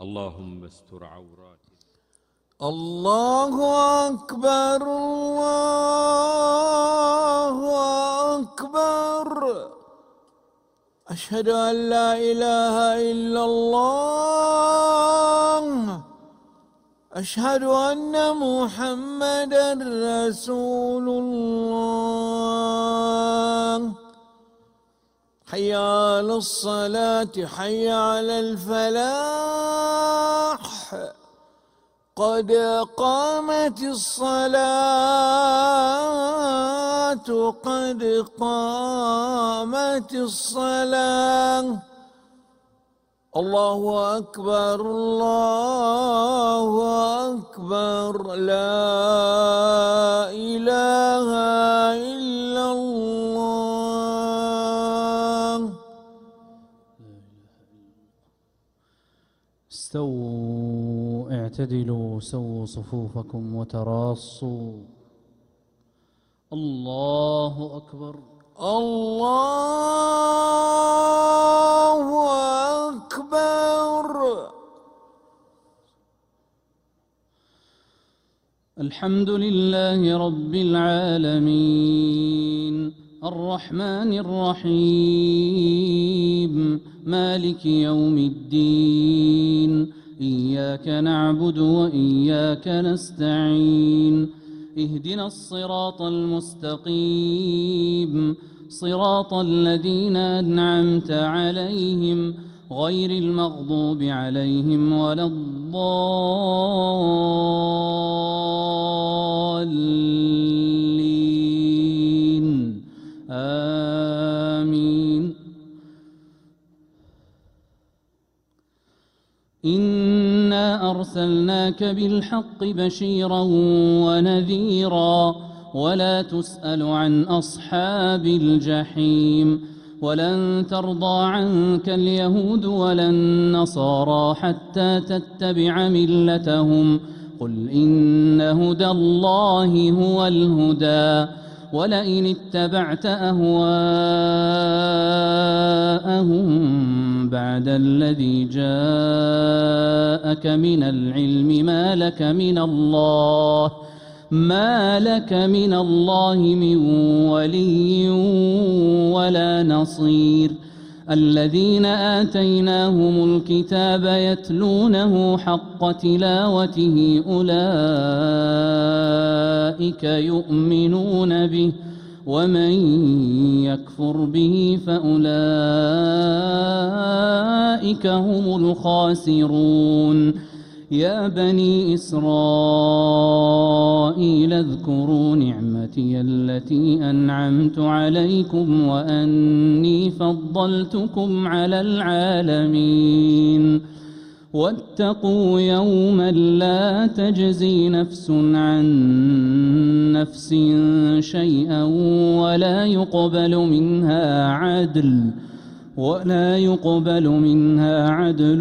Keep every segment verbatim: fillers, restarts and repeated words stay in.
اللهم استر عوراتنا. الله أكبر الله أكبر. أشهد أن لا إله إلا الله. أشهد أن محمدًا رسول الله. حي على الصلاة حي على الفلاح. قد قامت الصلاة قد قامت الصلاة. الله أكبر الله أكبر. لا إله إلا الله. استووا اعتدلوا سووا صفوفكم وتراصوا. الله أكبر الله أكبر. الحمد لله رب العالمين الرحمن الرحيم مالك يوم الدين. إياك نعبد وإياك نستعين. اهدنا الصراط المستقيم صراط الذين أنعمت عليهم غير المغضوب عليهم ولا الضالين. آمين. إنا أرسلناك بالحق بشيرا ونذيرا ولا تسأل عن أصحاب الجحيم. ولن ترضى عنك اليهود ولا النصارى حتى تتبع ملتهم. قل إن هدى الله هو الهدى ولئن اتبعت أهواءهم بعد الذي جاءك من العلم ما لك من الله ما لك من الله من ولي ولا نصير. الذين آتيناهم الكتاب يتلونه حق تلاوته أولئك يؤمنون به ومن يكفر به فأولئك هم الخاسرون. يا بني إسرائيل اذكروا نعمتي التي أنعمت عليكم وأني فضلتكم على العالمين. واتقوا يوما لا تجزي نفس عن نفس شيئا ولا يقبل منها عدل ولا يقبل منها عدل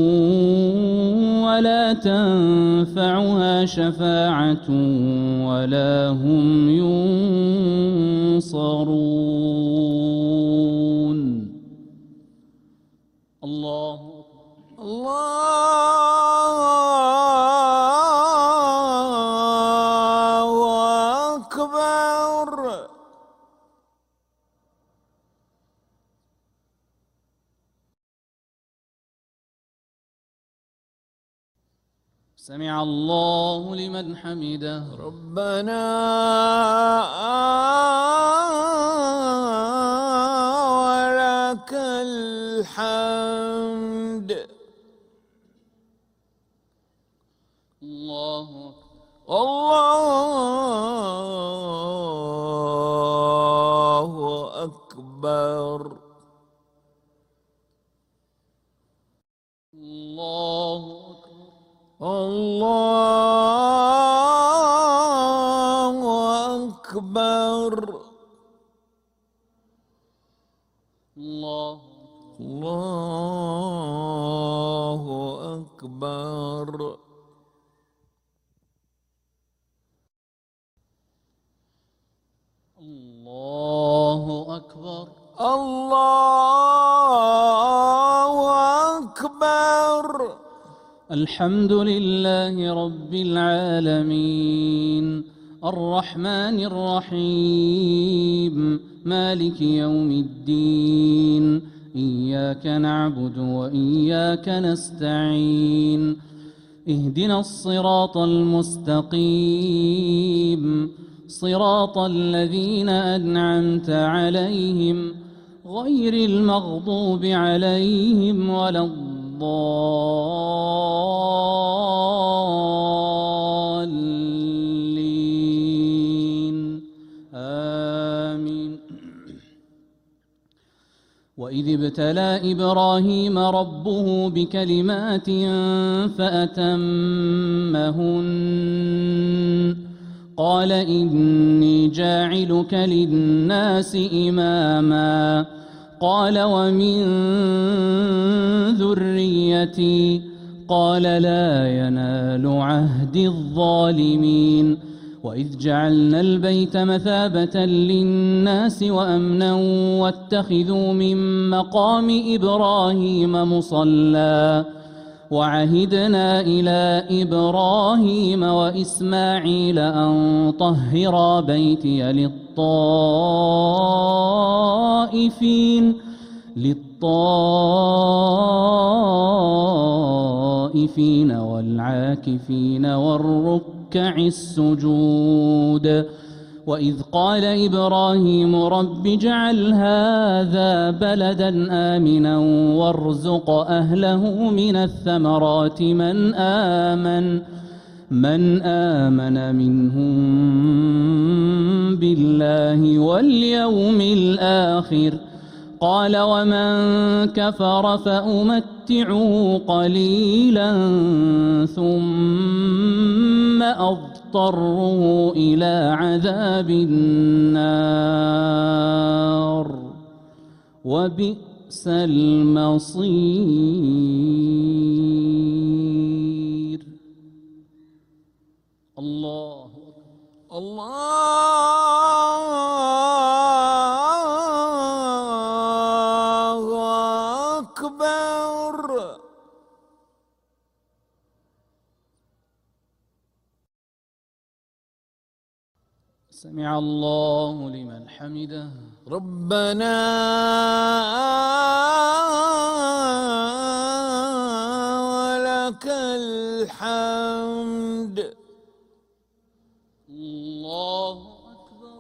ولا تنفعها شفاعة ولا هم ينصرون. الله الله أكبر. سمع الله لمن حمده. ربنا ولك الحمد. الله الله أكبر. الله الله أكبر. الله الله أكبر. الله أكبر. الله أكبر. الحمد لله رب العالمين الرحمن الرحيم مالك يوم الدين إياك نعبد وإياك نستعين اهدنا الصراط المستقيم صراط الذين أنعمت عليهم غير المغضوب عليهم ولا الضالين آمين. وإذ ابتلى إبراهيم ربه بكلمات فأتمهن قال إني جاعلك للناس إماما قال ومن ذريتي قال لا ينال عهد الظالمين. وإذ جعلنا البيت مثابة للناس وأمنا واتخذوا من مقام إبراهيم مصلى وعهدنا إلى إبراهيم وإسماعيل أن طهرا بيتي للطائفين للطائفين والعاكفين والركع السجود. وإذ قال إبراهيم رب اجعل هذا بلدا آمنا وارزق أهله من الثمرات من آمن من آمن منهم بالله واليوم الآخر قال ومن كفر فأمتعه قليلا ثم أضطره إلى عذاب النار وبئس المصير. الله الله أكبر. سمع الله لمن حمده ربنا ولك الحمد. الله أكبر.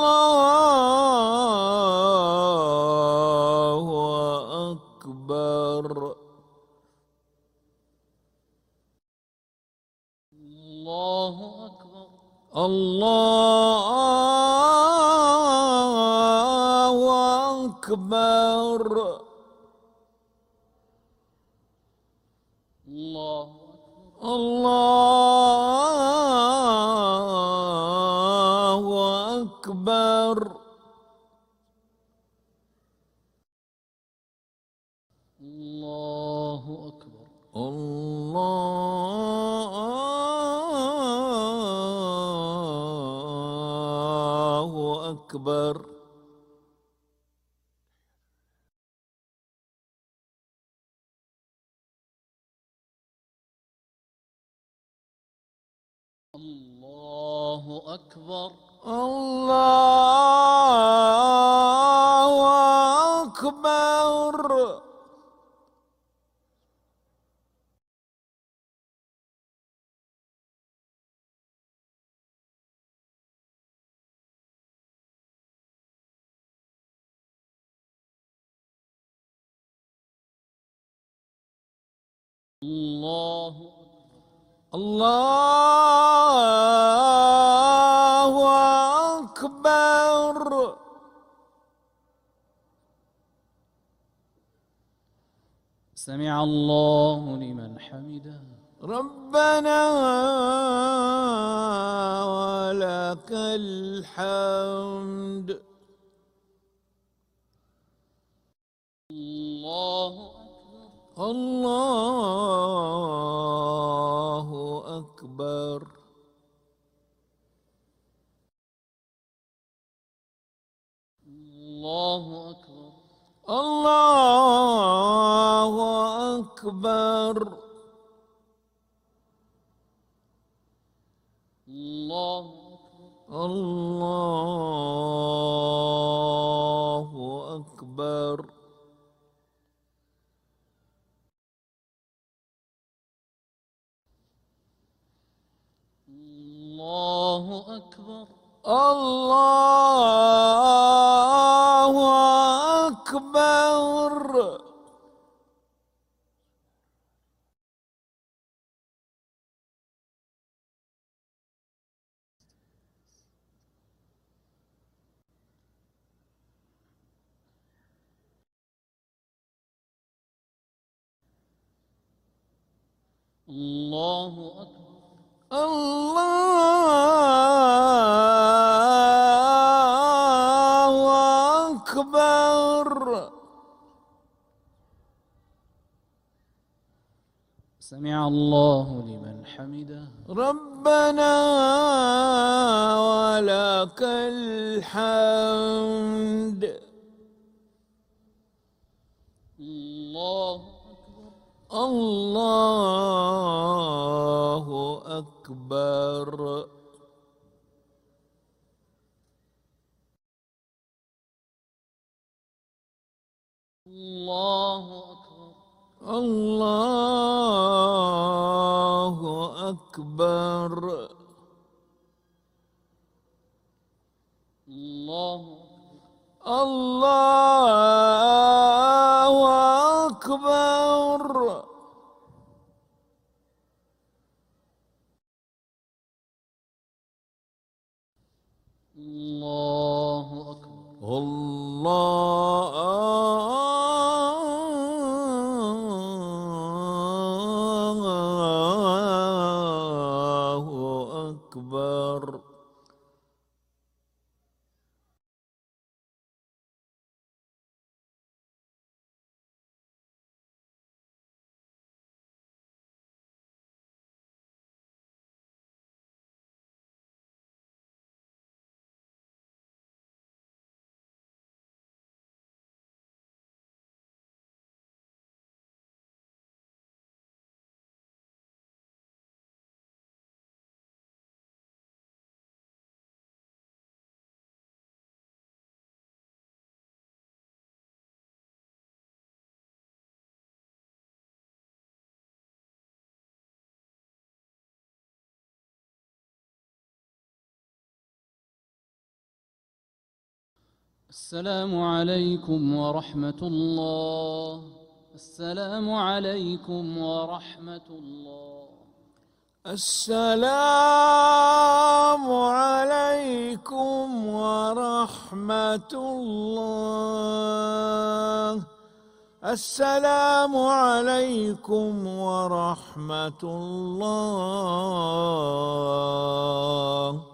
الله أكبر. الله أكبر. الله أكبر. الله الله أكبر. الله أكبر. الله أكبر. الله أكبر. الله أكبر. الله الله أكبر. سمع الله لمن حمده ربنا ولك الحمد. الله الله أكبر. الله أكبر. الله أكبر. الله أكبر. الله أكبر. الله أكبر. الله أكبر. الله أكبر. الله أكبر. سمع الله لمن حمده. ربنا ولك الحمد. الله أكبر. الله أكبر. الله أكبر. الله أكبر. الله الله أكبر. الله أكبر. الله أكبر. السلام عليكم ورحمة الله. السلام عليكم ورحمة الله. السلام عليكم ورحمة الله. السلام عليكم ورحمة الله.